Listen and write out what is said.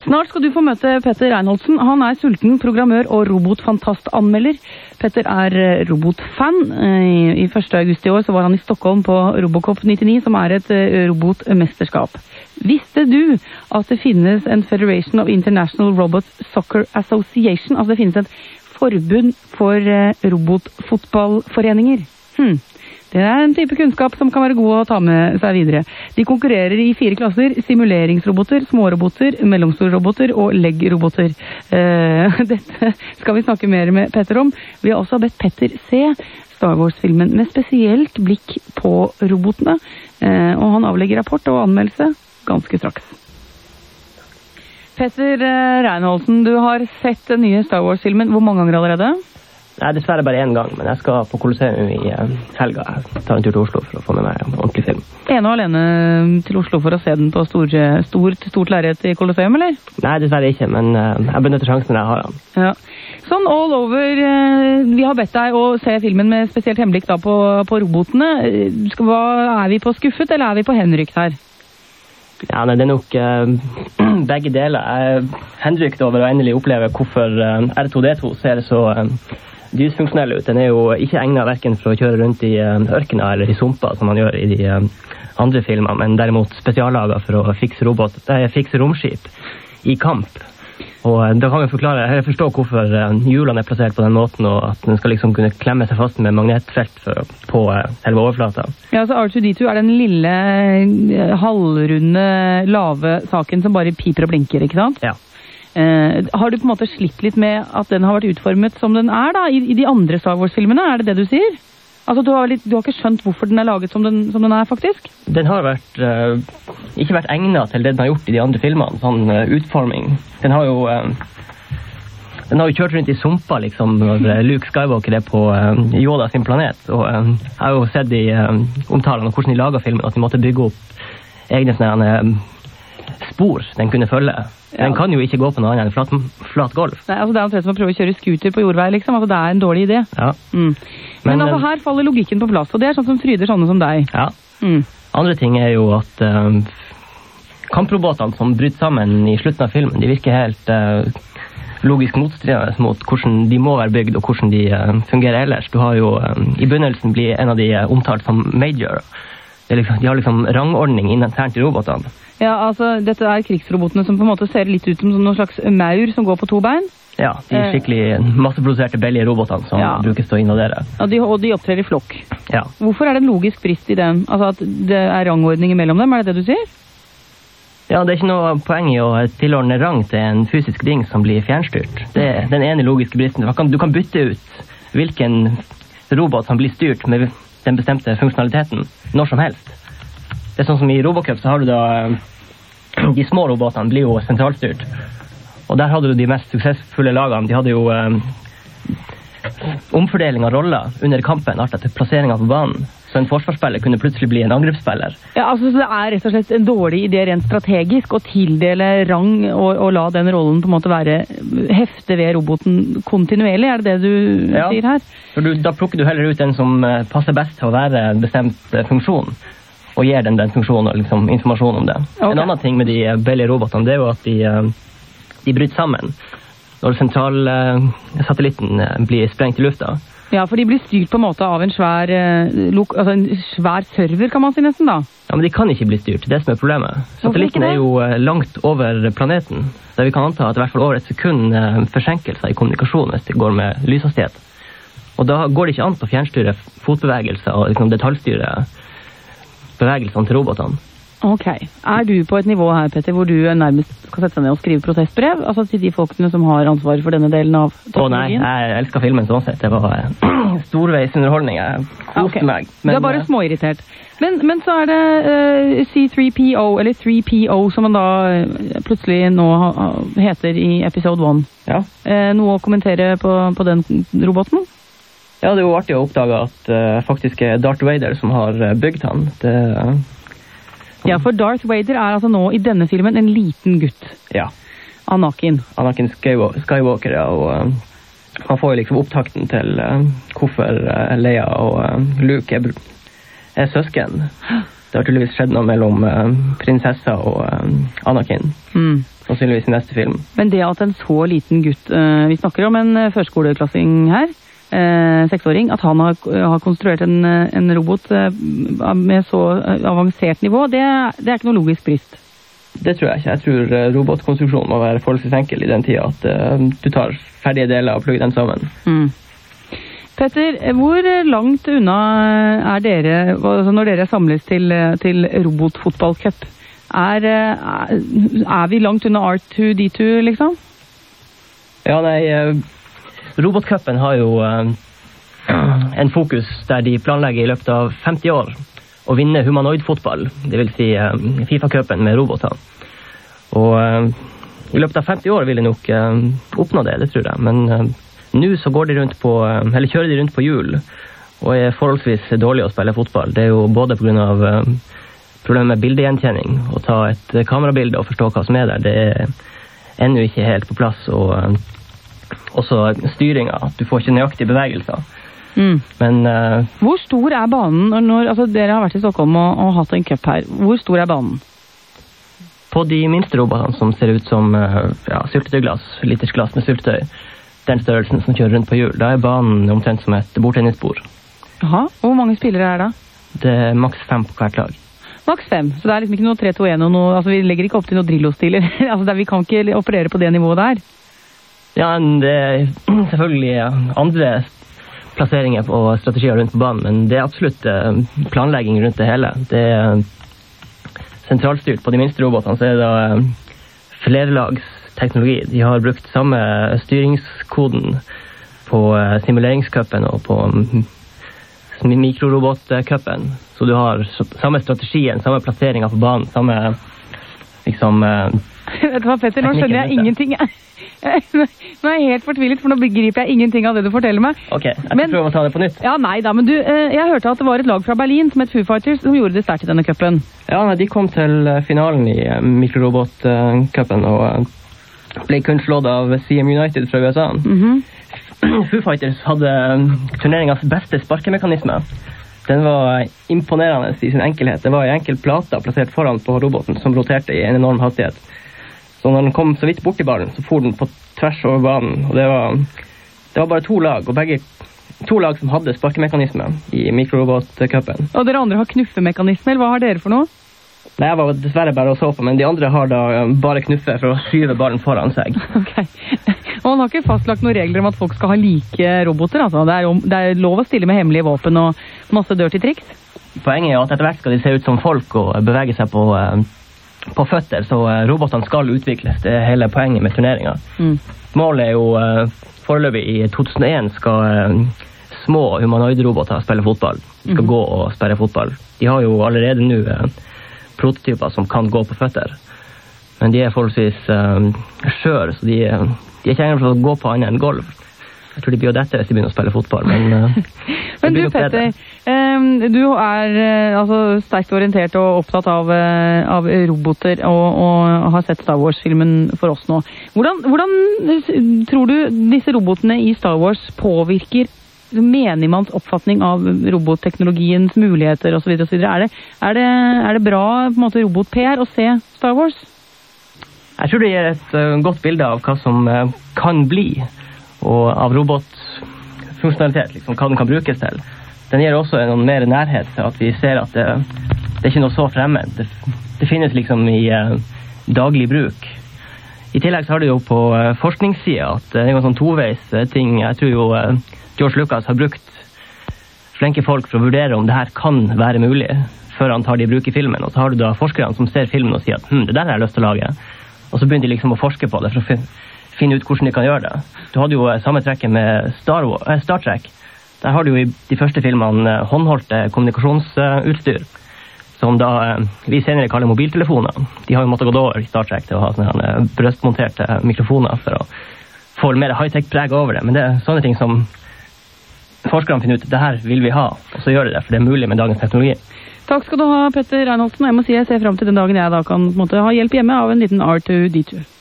Snart skal du få møte Petter Reinholdsen. Han sulten programmør og robotfantast-anmelder. Petter robotfan. I 1. august i år så var han i Stockholm på Robocop 99, som et robotmesterskap. Visste du at det finnes en Federation of International Robot Soccer Association? Altså det finnes et forbund for robotfotballforeninger. Det en type kunnskap som kan være god å ta med seg videre. De konkurrerer i 4 klasser: simuleringsroboter, småroboter, mellomstore roboter og leggroboter. Dette skal vi snakke mer med Petter om. Vi har også bedt Petter se Star Wars-filmen med spesielt blikk på robotene. Og han avlegger rapport og anmeldelse ganske straks. Petter Reinholdsen, du har sett den nye Star Wars-filmen. Hvor mange ganger allerede? Nei, dessverre bare 1 gang, men jeg skal på Colosseum i helga. Jeg tar en tur til Oslo for å få med meg en ordentlig film. Ene og alene til Oslo for å se den på stort lerret i Colosseum, eller? Nei, dessverre ikke, men jeg benytter sjansen når jeg har den. Ja. Sånn all over, vi har bedt deg å se filmen med spesielt hemblikk da på robotene. Vi på skuffet, eller vi på henrykt her? Ja, nei, det nok begge deler. Jeg henrykt over å endelig oppleve hvorfor R2-D2 ser så dysfunksjonell ut. Den jo ikke egnet hverken for å kjøre rundt i ørkener eller i sumper, som man gjør i de andre filmene, men derimot spesiallaget for å fikse romskip i kamp. Og da kan jeg forstå hvorfor hjulene plassert på den måten, og at den skal liksom kunne klemme seg fast med magnetfelt på selve overflata. Ja, så R2-D2 den lille, halvrunde, lave saken som bare piper og blinker, ikke sant? Ja. Har du på en måte slitt litt med at den har vært utformet som den da, i de andre Star Wars-filmene? Det det du sier? Altså, du har ikke skjønt hvorfor den laget som den faktisk? Den har ikke vært egnet til det den har gjort i de andre filmene, sånn utforming. Den har jo kjørt rundt i sumpa, liksom, når Luke Skywalker på Yoda sin planet. Og jeg har jo sett i omtalene om hvordan de laget filmen, at de måtte bygge opp egne spor den kunne følge. Den kan jo ikke gå på noe annet enn flat golf. Nei, altså det omtrent som å prøve å kjøre scooter på jordvei, liksom. Altså det en dårlig idé. Ja. Men altså her faller logikken på plass, og det sånn som fryder sånne som deg. Ja. Andre ting jo at kamprobotene som bryter sammen i slutten av filmen, de virker helt logisk motstridende mot hvordan de må være bygd, og hvordan de fungerer ellers. Du har jo i begynnelsen blir en av de omtalt som Major. De har liksom rangordning internt i robotene. Ja, altså dette krigsrobotene som på en måte ser litt ut som noen slags maur som går på 2 bein. Ja, de skikkelig masseproduserte bellige robotene som brukes til å invadere. Ja, og de opptrer i flokk. Ja. Hvorfor det en logisk brist i dem? Altså at det rangordning mellom dem, det du sier? Ja, det ikke noe poeng i å tilordne rang til en fysisk ting som blir fjernstyrt. Det den ene logiske bristen. Du kan bytte ut hvilken robot som blir styrt med den bestemte funksjonaliteten når som helst. Det sånn som i Robocop så har du da de små robotene blir jo sentralstyrt. Og der hadde du de mest suksessfulle lagene. De hadde jo omfordeling av roller under kampen, alt etter plasseringen på banen. Så en forsvarsspiller kunne plutselig bli en angrepsspiller. Ja, altså så det rett og slett en dårlig idé rent strategisk å tildele rang og la den rollen på en måte være hefte ved roboten kontinuerlig, det du sier her? Ja, da plukker du heller ut den som passer best til å være en bestemt funksjon, og gir den funksjonen og liksom informasjon om det. Okay. En annen ting med de bellige robotene, det jo at de bryter sammen når sentralsatellitten blir sprengt i lufta. Ja, for de blir styrt på en måte av en svær server, kan man si nesten da. Ja, men de kan ikke bli styrt, det som problemet. Satellitten jo langt over planeten, der vi kan anta at i hvert fall over et sekund forsinkelser i kommunikasjon hvis det går med lyshastighet. Og da går det ikke an å fjernstyre fotbevegelser og liksom detaljstyre bevegelsene til robotene. Ok. Du på et nivå her, Petter, hvor du nærmest skal sette deg ned og skrive protestbrev? Altså til de folkene som har ansvar for denne delen av teknologien? Nei, jeg elsker filmen sånn sett. Det var storveis underholdning. Jeg koste meg. Men, du bare småirritert. Men så det C3PO, eller 3PO, som man da plutselig nå heter i episode 1. Ja. Noe å kommentere på den roboten? Ja, det jo artig å oppdage at faktisk Darth Vader som har bygd han. Ja, for Darth Vader altså nå i denne filmen en liten gutt. Ja. Anakin Skywalker, ja, og han får jo liksom opptakten til hvorfor Leia og Luke søsken. Det har tydeligvis skjedd noe mellom prinsessa og Anakin. sannsynligvis i neste film. Men det at en så liten gutt, vi snakker om en førskoleklassing her, 6-åring, at han har konstruert en robot med så avansert nivå, det er ikke noe logisk brist. Det tror jeg ikke. Jeg tror robotkonstruksjonen må være forholdsvis enkel i den tida at du tar ferdige deler og plugger dem sammen. Petter, hvor langt unna er dere, altså når dere samles til robotfotballcup? Er vi langt unna R2-D2, liksom? Ja, nei, robotcupen har jo en fokus der de planlegger i løpet av 50 år å vinne humanoid-fotball, det vil si FIFA-cupen med roboter. Og i løpet av 50 år vil de nok oppnå det tror jeg. Men nå så går de kjører de rundt på hjul, og er forholdsvis dårlige å spille fotball. Det er jo både på grunn av problemet med bildegjenkjenning, å ta et kamerabilde og forstå hva som er der. Det er ennå ikke helt på plass, og også styringa. Du får ikke nøyaktige bevegelser. Men hvor stor er banen altså dere har vært i Stockholm og hatt en cup her? Hvor stor er banen? På de minste robotene som ser ut som syltetøyglass, litersglass med syltetøy, den størrelsen som kjører rundt på hjul, da er banen omtrent som et bordtennisbord. Jaha, og hvor mange spillere er det? Det er maks 5 på hvert lag. Maks 5, så det er liksom ikke noe 3-2-1 og noe, altså vi legger ikke opp til noe Drillo-stiler, altså vi kan ikke operere på det nivået der. Ja, det er selvfølgelig andre plasseringer og strategier rundt på banen, men det er absolutt planlegging rundt det hele. Det er sentralstyrt på de minste robotene, så er det flerlagsteknologi. De har brukt samme styringskoden på simuleringscupen og på mikrorobotcupen, så du har samme strategien, samme plasseringer på banen, samme liksom... Vet du hva, Petter, nå skjønner jeg ingenting. Nå er jeg helt fortvilet, for nå begriper jeg ingenting av det du forteller meg. Ok, jeg skal prøve å ta det på nytt. Ja, nei da, men du, jeg hørte at det var et lag fra Berlin som het Foo Fighters som gjorde det sterkt i denne cupen. Ja, de kom til finalen i mikrorobotcupen og ble kun slått av CM United fra USA. Foo Fighters hadde turneringens beste sparkemekanisme. Den var imponerende i sin enkelhet. Det var en enkel plate plassert foran på roboten som roterte i en enorm hastighet. Så når den kom så vidt bort i ballen, så for den på tvers over banen. Og det var bare 2 lag, og 2 lag som hadde sparkemekanisme i mikrorobotcupen. Og dere andre har knuffemekanisme, eller hva har dere for noe? Nei, jeg var dessverre bare å så på, men de andre har da bare knuffe for å skyve ballen foran seg. Ok. Og man har ikke fastlagt noen regler om at folk skal ha like roboter, altså. Det er lov å stille med hemmelige våpen og masse dirty triks? Poenget er at etter hvert skal de se ut som folk og bevege seg på føtter, så robotene skal utvikles. Det er hele poenget med turneringen. Målet er jo foreløpig i 2001 skal små humanoid-roboter spille fotball. De skal gå og spille fotball. De har jo allerede nå prototyper som kan gå på føtter. Men de er forholdsvis skjør, så de er ikke egnet for å gå på annet enn golv. Jeg tror de blir jo dette hvis de begynner å spille fotball, men... Men du, Petter, du er altså sterkt orientert og opptatt av roboter og har sett Star Wars-filmen for oss nå. Hvordan tror du disse robotene i Star Wars påvirker menigmanns oppfatning av robotteknologiens muligheter og så videre? Er det bra på en måte robot-PR å se Star Wars? Jeg tror det gir et godt bilde av hva som kan bli, og av robotfunksjonalitet, liksom, hva den kan brukes til. Den gir også en mer nærhet til at vi ser at det er ikke noe så fremmed. Det finnes liksom i daglig bruk. I tillegg så har det jo på forskningssiden at det er en sånn toveis ting. Jeg tror jo George Lucas har brukt flinke folk for å vurdere om det her kan være mulig, før han tar det i bruk i filmen. Og så har du da forskerne som ser filmen og sier at det der har jeg lyst til å lage. Og så begynner de liksom å forske på det for å finne ut hvordan de kan gjøre det. Du hadde jo samme trekket med Star Trek. Der har du jo i de første filmene håndholdte kommunikasjonsutstyr, som da vi senere kaller mobiltelefoner. De har jo måttet gå over i Star Trek til å ha sånne brøstmonterte mikrofoner for å få mer high-tech-preg over det. Men det er sånne ting som forskerne finner ut, det her vil vi ha, og så gjør de det, for det er mulig med dagens teknologi. Takk skal du ha, Petter Reinholdsen. Jeg må si jeg ser frem til den dagen jeg da kan på en måte ha hjelp hjemme av en liten R2-D2.